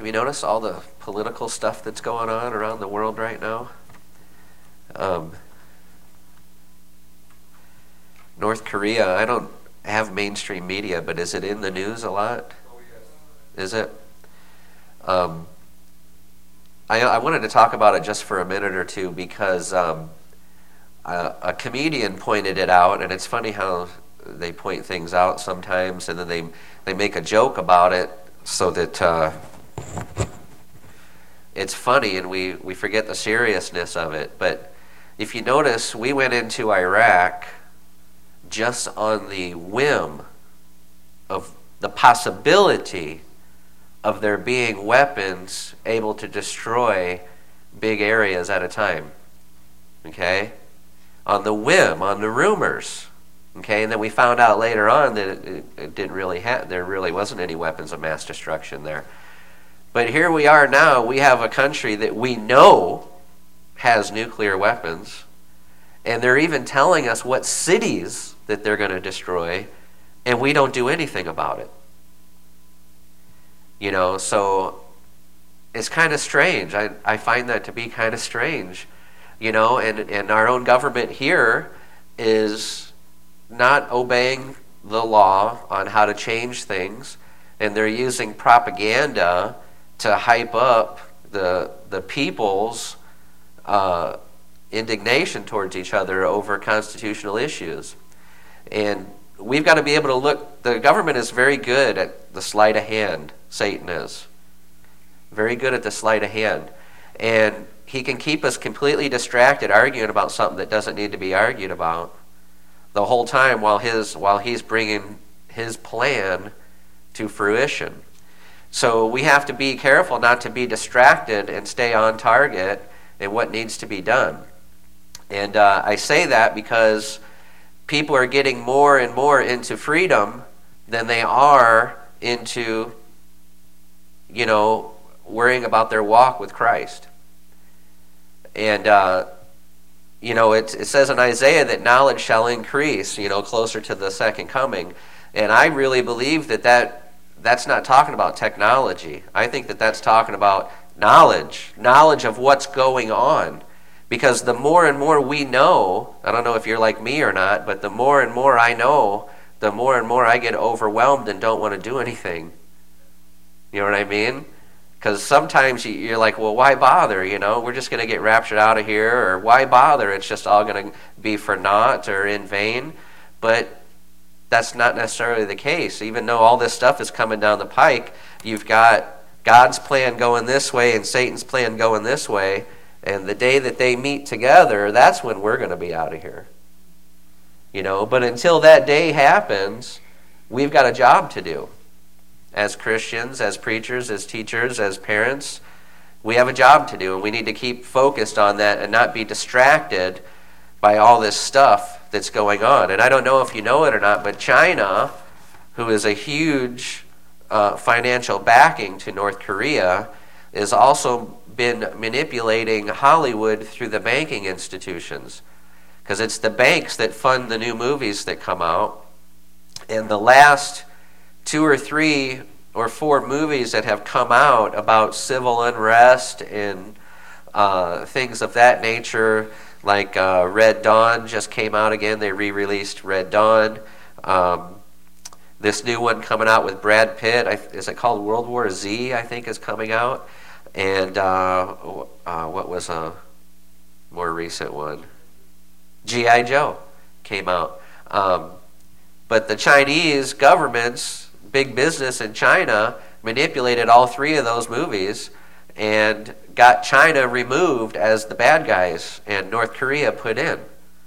Have you noticed all the political stuff that's going on around the world right now? North Korea, I don't have mainstream media, but is it in the news a lot? Oh, yes. Is it? I wanted to talk about it just for a minute or two because a comedian pointed it out, and it's funny how they point things out sometimes, and then they make a joke about it so that it's funny and we forget the seriousness of it. But if you notice, we went into Iraq just on the whim of the possibility of there being weapons able to destroy big areas at a time. Okay? On the whim, on the rumors. Okay? And then we found out later on that it didn't really there really wasn't any weapons of mass destruction there. But here we are now, we have a country that we know has nuclear weapons, and they're even telling us what cities that they're going to destroy, and we don't do anything about it. You know, so it's kind of strange. I find that to be kind of strange. You know, and our own government here is not obeying the law on how to change things, and they're using propaganda to hype up the people's indignation towards each other over constitutional issues. And we've got to be able to look. The government is very good at the sleight of hand. Satan is very good at the sleight of hand, and he can keep us completely distracted arguing about something that doesn't need to be argued about the whole time while he's bringing his plan to fruition. So we have to be careful not to be distracted and stay on target in what needs to be done. And I say that because people are getting more and more into freedom than they are into, you know, worrying about their walk with Christ. And, you know, it says in Isaiah that knowledge shall increase, you know, closer to the second coming. And I really believe that's not talking about technology. I think that's talking about knowledge of what's going on. Because the more and more we know, I don't know if you're like me or not, but the more and more I know, the more and more I get overwhelmed and don't want to do anything. You know what I mean? Because sometimes you're like, well, why bother? You know, we're just going to get raptured out of here, or why bother? It's just all going to be for naught or in vain. But that's not necessarily the case. Even though all this stuff is coming down the pike, you've got God's plan going this way and Satan's plan going this way. And the day that they meet together, that's when we're going to be out of here. You know, but until that day happens, we've got a job to do. As Christians, as preachers, as teachers, as parents, we have a job to do, and we need to keep focused on that and not be distracted by all this stuff that's going on. And I don't know if you know it or not, but China, who is a huge financial backing to North Korea, is also been manipulating Hollywood through the banking institutions, because it's the banks that fund the new movies that come out. And the last 2 or 3 or 4 movies that have come out about civil unrest and things of that nature, like Red Dawn just came out again. They re-released Red Dawn. This new one coming out with Brad Pitt, is it called World War Z, I think, is coming out. And what was a more recent one? G.I. Joe came out. But the Chinese government's big business in China manipulated all 3 of those movies and got China removed as the bad guys and North Korea put in.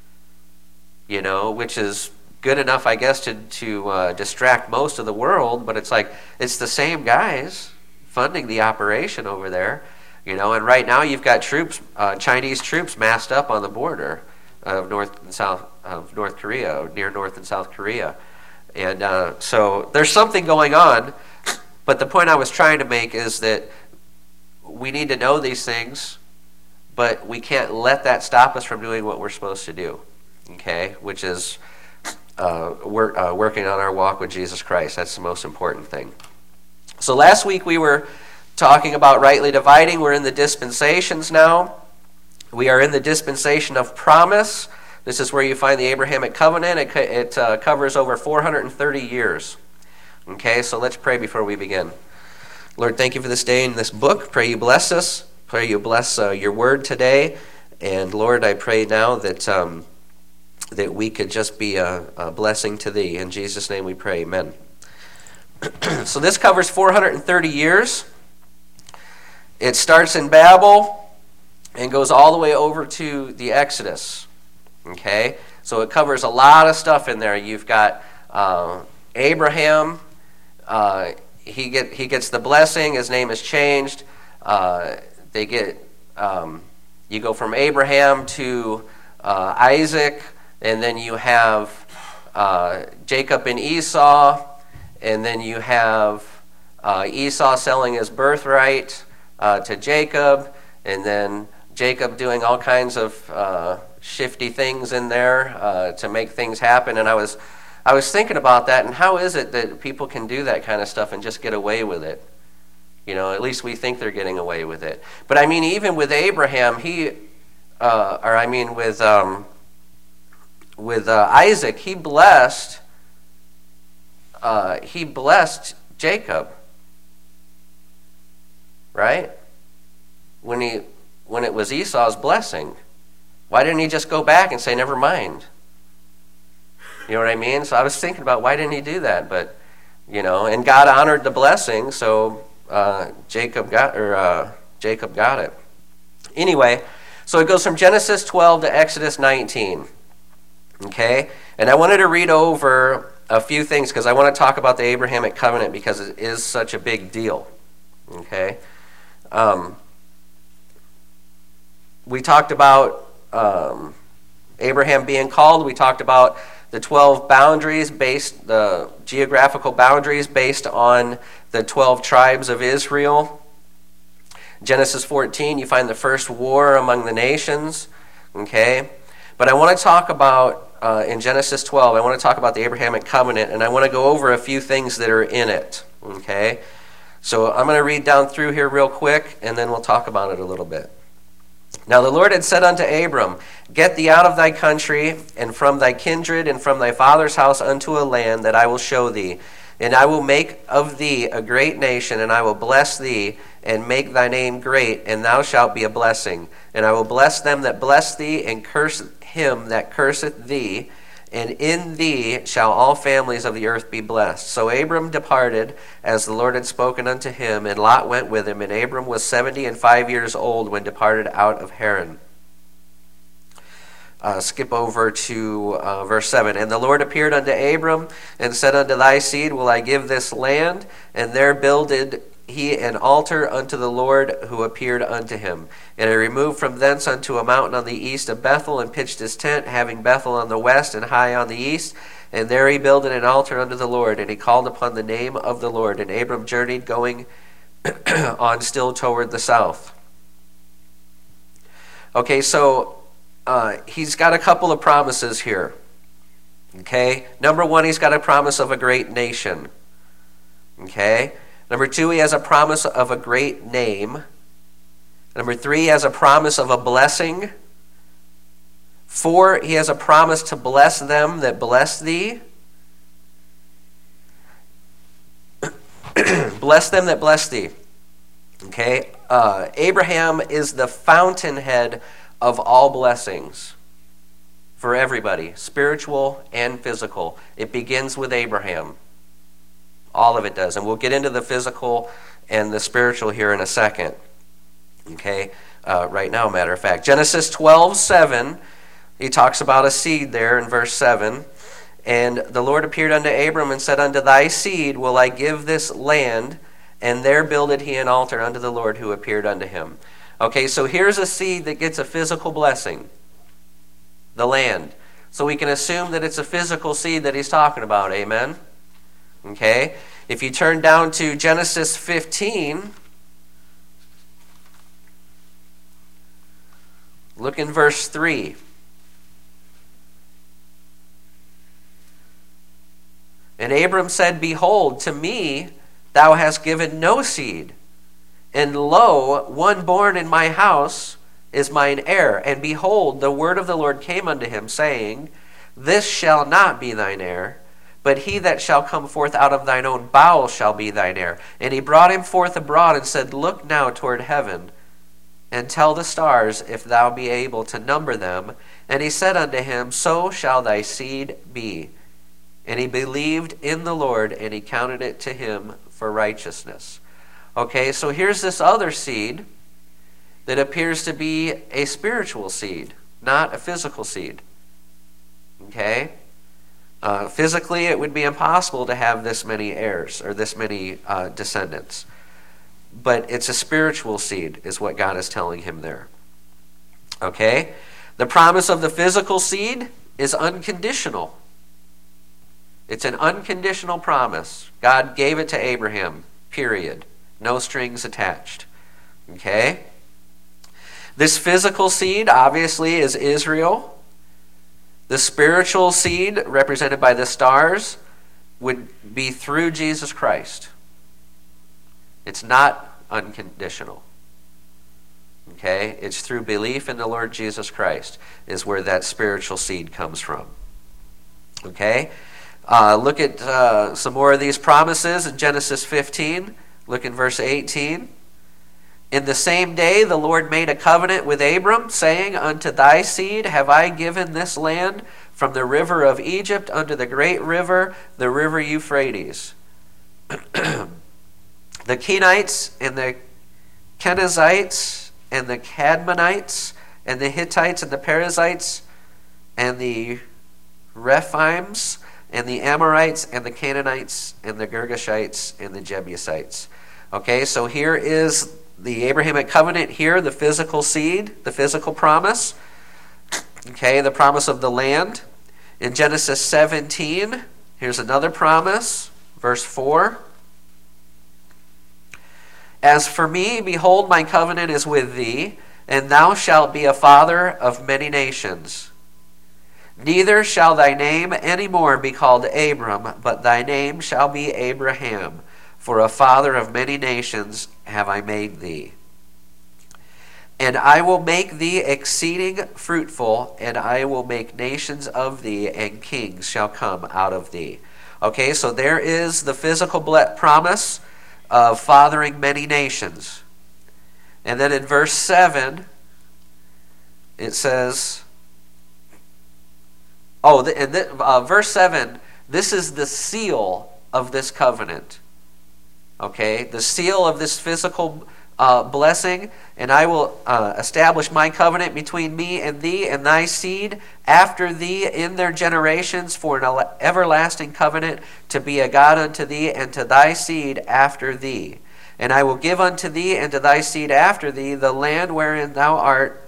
You know, which is good enough, I guess, to distract most of the world, but it's like, it's the same guys funding the operation over there, you know. And right now you've got troops, Chinese troops, massed up on the border of North and South of North Korea, near North and South Korea, and so there's something going on. But the point I was trying to make is that we need to know these things, but we can't let that stop us from doing what we're supposed to do. Okay, which is working on our walk with Jesus Christ. That's the most important thing. So last week we were talking about rightly dividing. We're in the dispensations now. We are in the dispensation of promise. This is where you find the Abrahamic covenant. It covers over 430 years. Okay, so let's pray before we begin. Lord, thank you for this day and this book. Pray you bless us. Pray you bless your word today. And Lord, I pray now that that we could just be a blessing to thee. In Jesus' name we pray, amen. So this covers 430 years. It starts in Babel and goes all the way over to the Exodus. Okay? So it covers a lot of stuff in there. You've got Abraham. He gets the blessing. His name is changed. You go from Abraham to Isaac, and then you have Jacob and Esau, and then you have Esau selling his birthright to Jacob, and then Jacob doing all kinds of shifty things in there to make things happen. And I was thinking about that, and how is it that people can do that kind of stuff and just get away with it? You know, at least we think they're getting away with it. But I mean, even with Abraham, with Isaac, he blessed Jacob, right? When it was Esau's blessing, why didn't he just go back and say, never mind? You know what I mean? So I was thinking about, why didn't he do that? But, you know, and God honored the blessing, so Jacob got it. Anyway, so it goes from Genesis 12 to Exodus 19. Okay? And I wanted to read over a few things because I want to talk about the Abrahamic covenant because it is such a big deal. Okay? We talked about Abraham being called. We talked about the 12 boundaries the geographical boundaries based on the 12 tribes of Israel. Genesis 14, you find the first war among the nations. Okay? But I want to talk about, in Genesis 12, I want to talk about the Abrahamic covenant, and I want to go over a few things that are in it. Okay? So I'm going to read down through here real quick, and then we'll talk about it a little bit. Now the Lord had said unto Abram, Get thee out of thy country, and from thy kindred, and from thy father's house unto a land that I will show thee. And I will make of thee a great nation, and I will bless thee, and make thy name great, and thou shalt be a blessing. And I will bless them that bless thee, and curse him that curseth thee. And in thee shall all families of the earth be blessed. So Abram departed, as the Lord had spoken unto him, and Lot went with him. And Abram was 75 years old when departed out of Haran. Skip over to verse 7. And the Lord appeared unto Abram, and said, Unto thy seed will I give this land. And there builded he an altar unto the Lord who appeared unto him. And he removed from thence unto a mountain on the east of Bethel, and pitched his tent, having Bethel on the west and Hai on the east. And there he builded an altar unto the Lord, and he called upon the name of the Lord. And Abram journeyed, going on still toward the south. Okay, so he's got a couple of promises here. Okay, number one, he's got a promise of a great nation. Okay. Number two, he has a promise of a great name. Number three, he has a promise of a blessing. 4, he has a promise to bless them that bless thee. Bless them that bless thee. Okay? Abraham is the fountainhead of all blessings for everybody, spiritual and physical. It begins with Abraham. All of it does. And we'll get into the physical and the spiritual here in a second. Okay? Right now, matter of fact. Genesis 12:7, he talks about a seed there in verse 7. And the Lord appeared unto Abram and said, Unto thy seed will I give this land, and there builded he an altar unto the Lord who appeared unto him. Okay, so here's a seed that gets a physical blessing. The land. So we can assume that it's a physical seed that he's talking about. Amen? Okay, if you turn down to Genesis 15, look in verse 3. And Abram said, Behold, to me thou hast given no seed, And lo, one born in my house is mine heir. And behold, the word of the Lord came unto him, saying, This shall not be thine heir, but he that shall come forth out of thine own bowels shall be thine heir. And he brought him forth abroad, and said, Look now toward heaven, and tell the stars, if thou be able to number them. And he said unto him, So shall thy seed be. And he believed in the Lord, and he counted it to him for righteousness. Okay, so here's this other seed that appears to be a spiritual seed, not a physical seed. Okay? Physically, it would be impossible to have this many heirs or this many descendants. But it's a spiritual seed, is what God is telling him there. Okay? The promise of the physical seed is unconditional. It's an unconditional promise. God gave it to Abraham, period. No strings attached. Okay? This physical seed, obviously, is Israel. The spiritual seed, represented by the stars, would be through Jesus Christ. It's not unconditional. Okay? It's through belief in the Lord Jesus Christ is where that spiritual seed comes from. Okay? Look at some more of these promises in Genesis 15. Look in verse 18. In the same day the Lord made a covenant with Abram, saying, Unto thy seed have I given this land, from the river of Egypt unto the great river, the river Euphrates. The Kenites and the Kenizzites and the Cadmonites and the Hittites and the Perizzites and the Rephaims and the Amorites and the Canaanites and the Girgashites and the Jebusites. Okay, so here is the Abrahamic covenant here, the physical seed, the physical promise. Okay, the promise of the land. In Genesis 17, here's another promise, verse 4. As for me, behold, my covenant is with thee, and thou shalt be a father of many nations. Neither shall thy name any more be called Abram, but thy name shall be Abraham, for a father of many nations have I made thee. And I will make thee exceeding fruitful, and I will make nations of thee, and kings shall come out of thee. Okay, so there is the physical promise of fathering many nations. And then in verse 7, it says, verse 7, this is the seal of this covenant. Okay, the seal of this physical blessing, and I will establish my covenant between me and thee and thy seed after thee in their generations for an everlasting covenant, to be a God unto thee and to thy seed after thee. And I will give unto thee and to thy seed after thee the land wherein thou art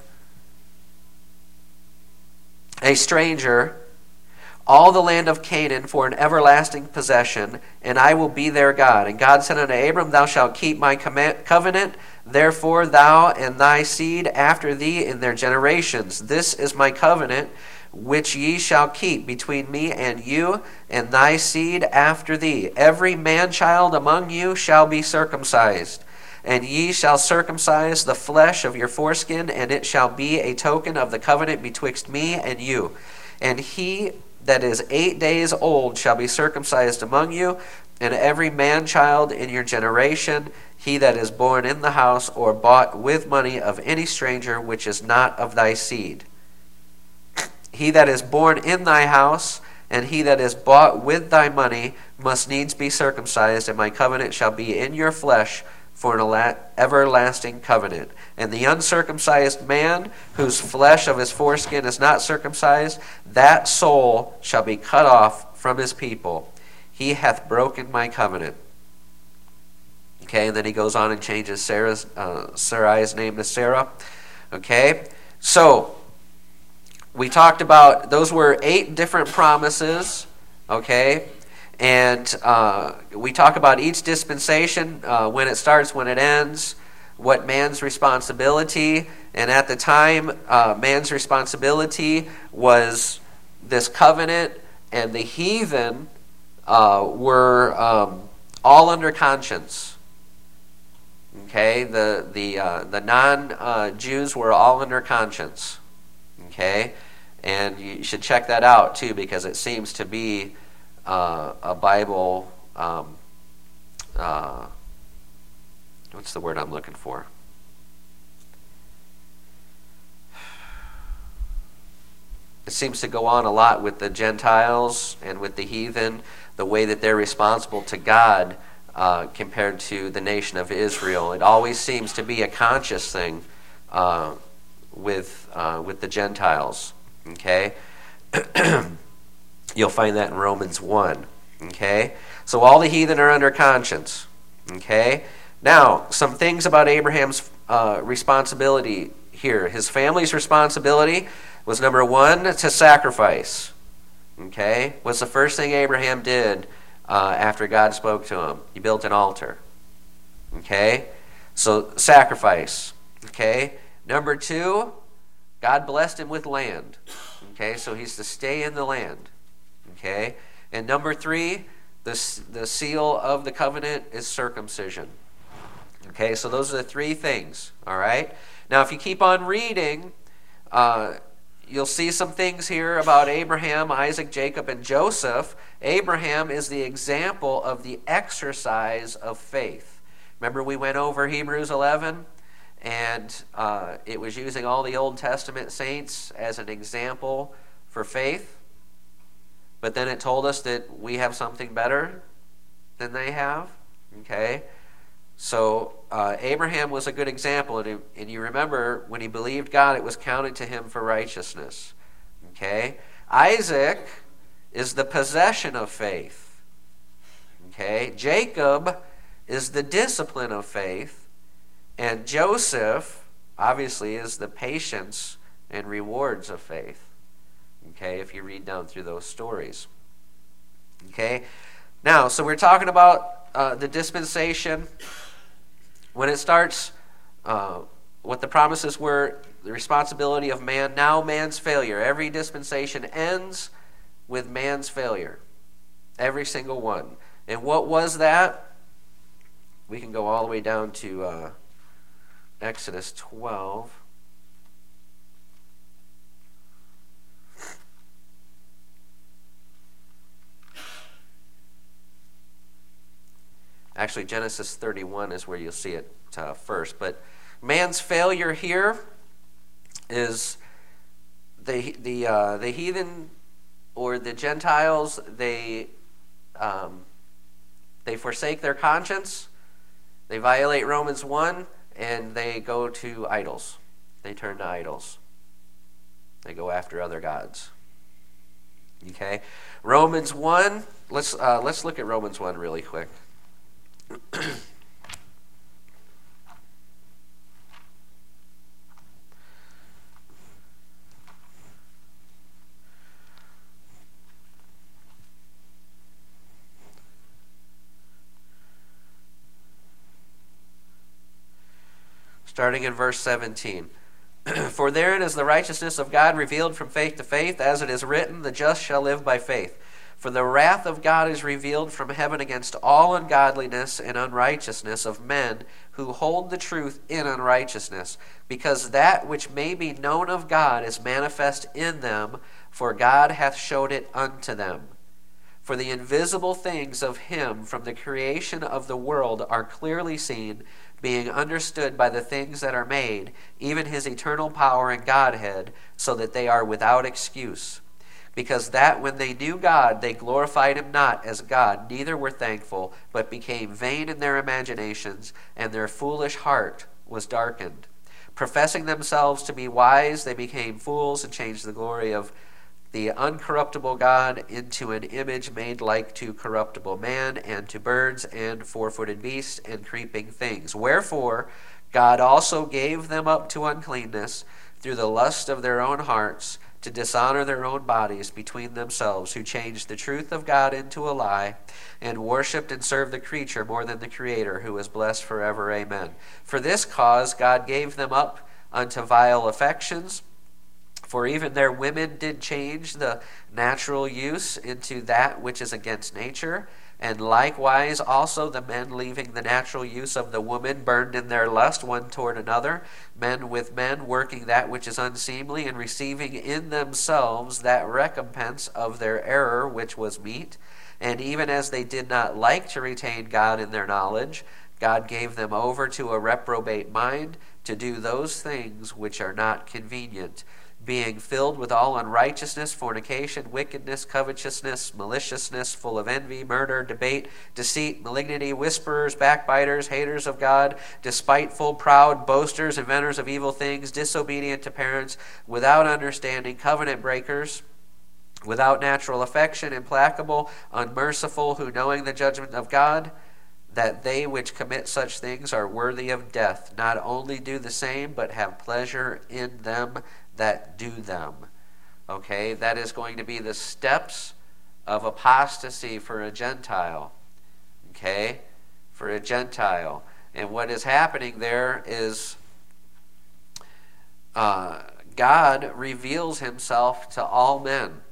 a stranger, all the land of Canaan for an everlasting possession, and I will be their God. And God said unto Abram, Thou shalt keep my covenant, therefore thou and thy seed after thee in their generations. This is my covenant, which ye shall keep between me and you and thy seed after thee. Every man-child among you shall be circumcised, and ye shall circumcise the flesh of your foreskin, and it shall be a token of the covenant betwixt me and you. And he that is 8 days old shall be circumcised among you, and every man-child in your generation, he that is born in the house or bought with money of any stranger which is not of thy seed. He that is born in thy house, and he that is bought with thy money, must needs be circumcised, and my covenant shall be in your flesh for an everlasting covenant. And the uncircumcised man, whose flesh of his foreskin is not circumcised, that soul shall be cut off from his people. He hath broken my covenant. Okay, and then he goes on and changes Sarai's name to Sarah. Okay, so we talked about, those were 8 different promises. Okay, and we talk about each dispensation, when it starts, when it ends, what man's responsibility. And at the time, man's responsibility was this covenant, and the heathen were all under conscience. Okay, the non-Jews were all in their conscience. Okay, and you should check that out too, because it seems to be a Bible. What's the word I'm looking for? It seems to go on a lot with the Gentiles and with the heathen, the way that they're responsible to God compared to the nation of Israel. It always seems to be a conscious thing with the Gentiles. Okay, you'll find that in Romans 1. Okay, so all the heathen are under conscience. Okay, now some things about Abraham's responsibility here. His family's responsibility was, number one, to sacrifice. Okay, was the first thing Abraham did after God spoke to him. He built an altar. Okay, so sacrifice. Okay, number two, God blessed him with land. Okay, so he's to stay in the land. Okay, and number three, the seal of the covenant is circumcision. Okay, so those are the three things. All right, now if you keep on reading, you'll see some things here about Abraham, Isaac, Jacob, and Joseph. Abraham is the example of the exercise of faith. Remember we went over Hebrews 11, and it was using all the Old Testament saints as an example for faith. But then it told us that we have something better than they have. Okay, so Abraham was a good example, and you remember when he believed God, it was counted to him for righteousness. Okay, Isaac is the possession of faith. Okay, Jacob is the discipline of faith, and Joseph obviously is the patience and rewards of faith. Okay, if you read down through those stories. Okay, now, so we're talking about the dispensation. When it starts, what the promises were, the responsibility of man, now man's failure. Every dispensation ends with man's failure. Every single one. And what was that? We can go all the way down to Exodus 12. Actually, Genesis 31 is where you'll see it first. But man's failure here is the heathen or the Gentiles. They forsake their conscience. They violate Romans 1, and they go to idols. They turn to idols. They go after other gods. Okay, Romans 1. Let's look at Romans 1 really quick. Starting in verse 17. For therein is the righteousness of God revealed from faith to faith, as it is written, the just shall live by faith. For the wrath of God is revealed from heaven against all ungodliness and unrighteousness of men who hold the truth in unrighteousness, because that which may be known of God is manifest in them, for God hath showed it unto them. For the invisible things of him from the creation of the world are clearly seen, being understood by the things that are made, even his eternal power and Godhead, so that they are without excuse. Because that when they knew God, they glorified him not as God, neither were thankful, but became vain in their imaginations, and their foolish heart was darkened. Professing themselves to be wise, they became fools, and changed the glory of the uncorruptible God into an image made like to corruptible man, and to birds, and four-footed beasts, and creeping things. Wherefore God also gave them up to uncleanness through the lust of their own hearts, to dishonor their own bodies between themselves, who changed the truth of God into a lie, and worshipped and served the creature more than the Creator, who is blessed forever. Amen. For this cause God gave them up unto vile affections, for even their women did change the natural use into that which is against nature, And likewise also the men leaving the natural use of the woman burned in their lust one toward another, men with men working that which is unseemly, and receiving in themselves that recompense of their error which was meet. And even as they did not like to retain God in their knowledge, God gave them over to a reprobate mind to do those things which are not convenient, being filled with all unrighteousness, fornication, wickedness, covetousness, maliciousness, full of envy, murder, debate, deceit, malignity, whisperers, backbiters, haters of God, despiteful, proud, boasters, inventors of evil things, disobedient to parents, without understanding, covenant breakers, without natural affection, implacable, unmerciful, who knowing the judgment of God, that they which commit such things are worthy of death, not only do the same, but have pleasure in them that do them. Okay, that is going to be the steps of apostasy for a Gentile. Okay, for a Gentile. And what is happening there is God reveals himself to all men.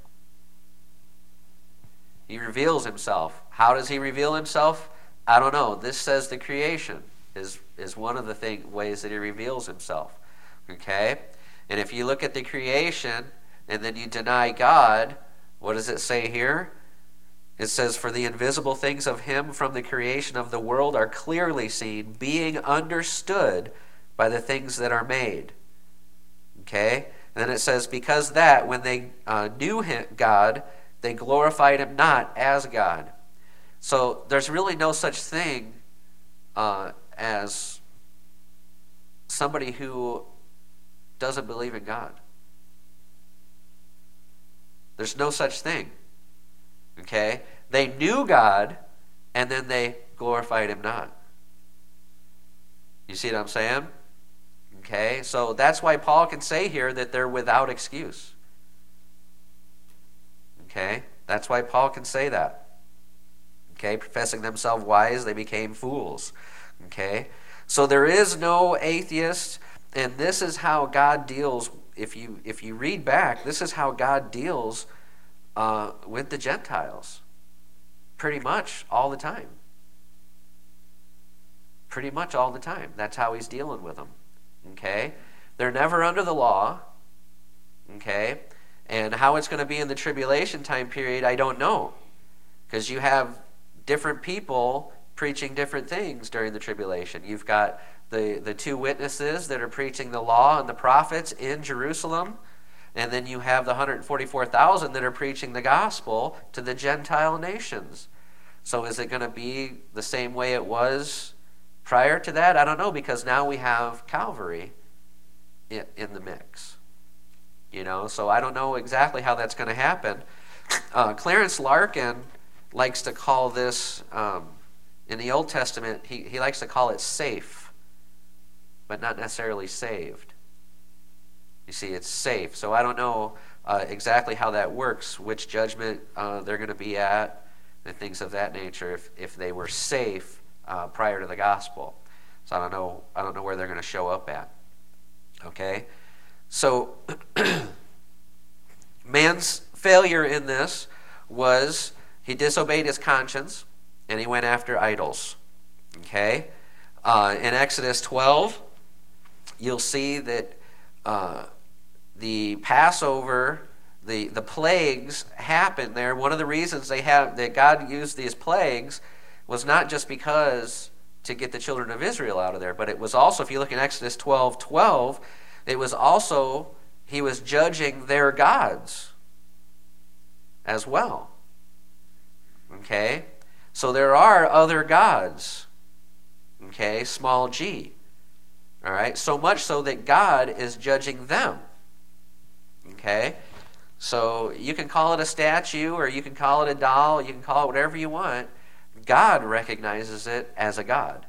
He reveals himself. How does he reveal himself? I don't know. This says the creation is one of the ways that he reveals himself. Okay? And if you look at the creation and then you deny God, what does it say here? It says, for the invisible things of him from the creation of the world are clearly seen, being understood by the things that are made. Okay? And then it says, because that when they knew him, God, they glorified him not as God. So there's really no such thing as somebody who doesn't believe in God. There's no such thing. Okay? They knew God, and then they glorified him not. You see what I'm saying? Okay? So that's why Paul can say here that they're without excuse. Okay? That's why Paul can say that. Okay? Professing themselves wise, they became fools. Okay? So there is no atheist, and this is how God deals. If you read back, this is how God deals with the Gentiles. Pretty much all the time. Pretty much all the time. That's how he's dealing with them. Okay? They're never under the law. Okay? And how it's going to be in the tribulation time period, I don't know. Because you have different people preaching different things during the tribulation. You've got the two witnesses that are preaching the law and the prophets in Jerusalem. And then you have the 144,000 that are preaching the gospel to the Gentile nations. So is it going to be the same way it was prior to that? I don't know, because now we have Calvary in the mix. You know, so I don't know exactly how that's going to happen. Clarence Larkin likes to call this, in the Old Testament, he likes to call it safe, but not necessarily saved. You see, it's safe. So I don't know exactly how that works, which judgment they're going to be at, and things of that nature, if they were safe prior to the gospel. So I don't know where they're going to show up at. Okay? So man's failure in this was he disobeyed his conscience and he went after idols. Okay? In Exodus 12, you'll see that the Passover, the plagues happened there. One of the reasons that God used these plagues was not just because to get the children of Israel out of there, but it was also, if you look in Exodus 12:12, it was also, he was judging their gods as well. Okay? So there are other gods. Okay? Small g. All right? So much so that God is judging them. Okay? So you can call it a statue, or you can call it a doll, you can call it whatever you want. God recognizes it as a god.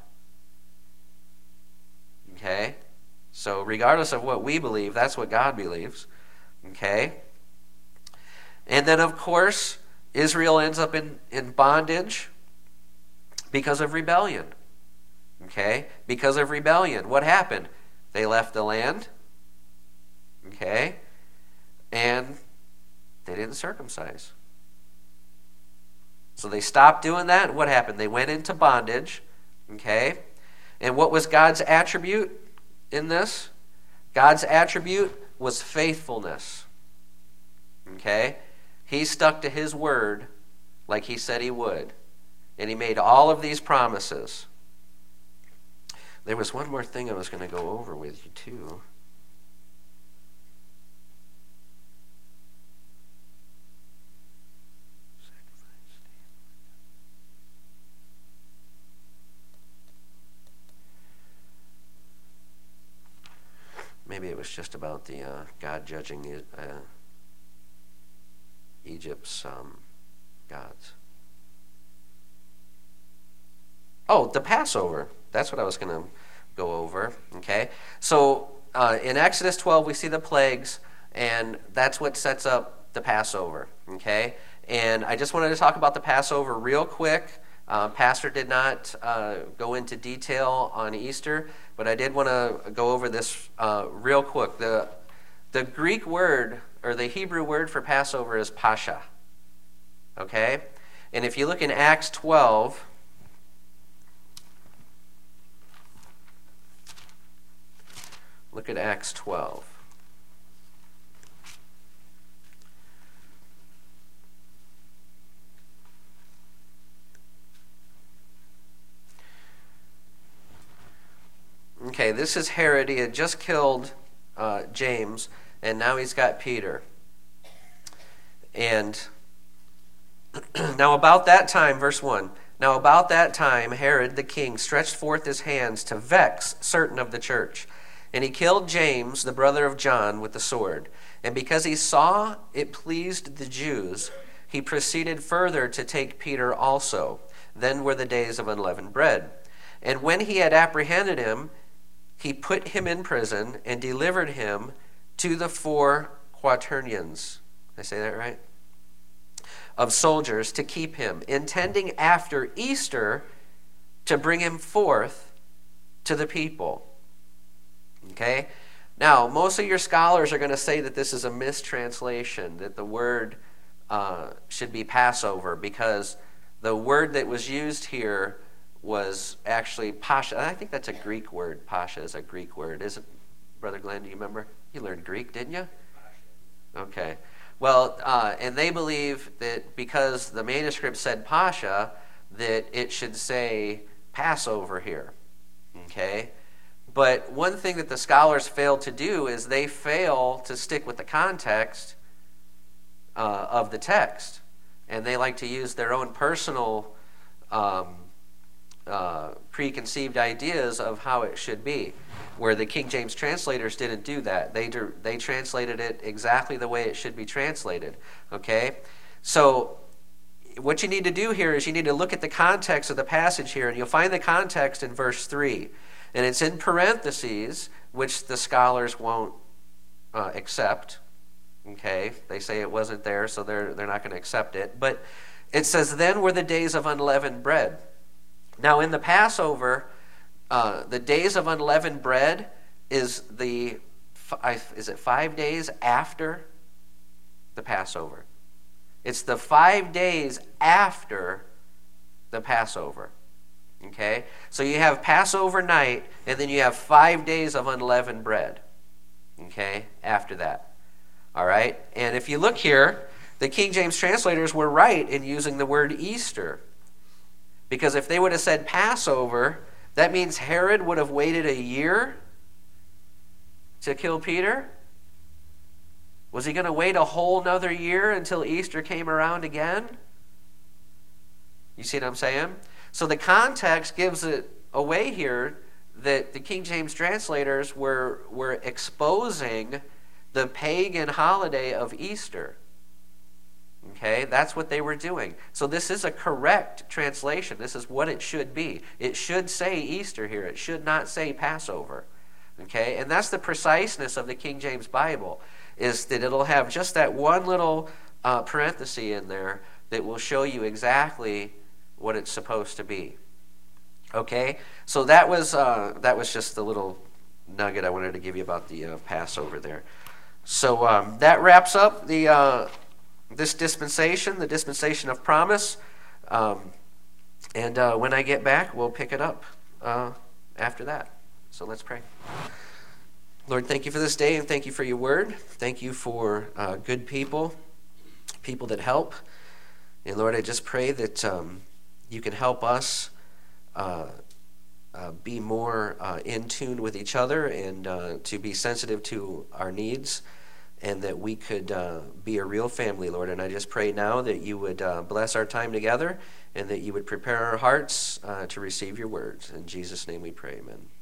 Okay? So regardless of what we believe, that's what God believes. Okay? And then, of course, Israel ends up in bondage because of rebellion. Okay? Because of rebellion. What happened? They left the land. Okay? And they didn't circumcise. So they stopped doing that, and what happened? They went into bondage, okay? And what was God's attribute in this? God's attribute was faithfulness, okay? He stuck to his word like he said he would, and he made all of these promises. There was one more thing I was going to go over with you, too. Maybe it was just about the God judging Egypt's gods. Oh, the Passover. That's what I was going to go over. Okay, so in Exodus 12 we see the plagues, and that's what sets up the Passover. Okay, and I just wanted to talk about the Passover real quick. Pastor did not go into detail on Easter, but I did want to go over this real quick. The Greek word, or the Hebrew word for Passover, is Pascha. Okay? And if you look in Acts 12, look at Acts 12. Okay, this is Herod. He had just killed James, and now he's got Peter. And now about that time, verse 1, now about that time Herod the king stretched forth his hands to vex certain of the church. And he killed James, the brother of John, with the sword. And because he saw it pleased the Jews, he proceeded further to take Peter also. Then were the days of unleavened bread. And when he had apprehended him, he put him in prison and delivered him to the 4 quaternions. Did I say that right? Of soldiers to keep him, intending after Easter to bring him forth to the people. Okay? Now, most of your scholars are going to say that this is a mistranslation, that the word should be Passover, because the word that was used here was actually Pascha. I think that's a Greek word. Pascha is a Greek word. Isn't, Brother Glenn, do you remember? You learned Greek, didn't you? Okay. Well, and they believe that because the manuscript said Pascha, that it should say Passover here. Okay? But one thing that the scholars fail to do is they fail to stick with the context of the text. And they like to use their own personal preconceived ideas of how it should be, where the King James translators didn't do that. They translated it exactly the way it should be translated. Okay? So what you need to do here is you need to look at the context of the passage here, and you'll find the context in verse 3. And it's in parentheses, which the scholars won't accept. Okay? They say it wasn't there, so they're not going to accept it. But it says, then were the days of unleavened bread. Now in the Passover, the days of unleavened bread is it 5 days after the Passover? It's the 5 days after the Passover. Okay? So you have Passover night, and then you have 5 days of unleavened bread. Okay? After that. All right? And if you look here, the King James translators were right in using the word Easter. Because if they would have said Passover, that means Herod would have waited a year to kill Peter? Was he going to wait a whole nother year until Easter came around again? You see what I'm saying? So the context gives it away here that the King James translators were exposing the pagan holiday of Easter. Okay, that's what they were doing. So this is a correct translation. This is what it should be. It should say Easter here. It should not say Passover. Okay, and that's the preciseness of the King James Bible, is that it'll have just that one little parenthesis in there that will show you exactly what it's supposed to be. Okay, so that was just the little nugget I wanted to give you about the Passover there. So that wraps up the this dispensation, the dispensation of promise. And when I get back, we'll pick it up after that. So let's pray. Lord, thank you for this day, and thank you for your word. Thank you for good people that help. And Lord, I just pray that you can help us be more in tune with each other, and to be sensitive to our needs, and that we could be a real family, Lord. And I just pray now that you would bless our time together, and that you would prepare our hearts to receive your words. In Jesus' name we pray, amen.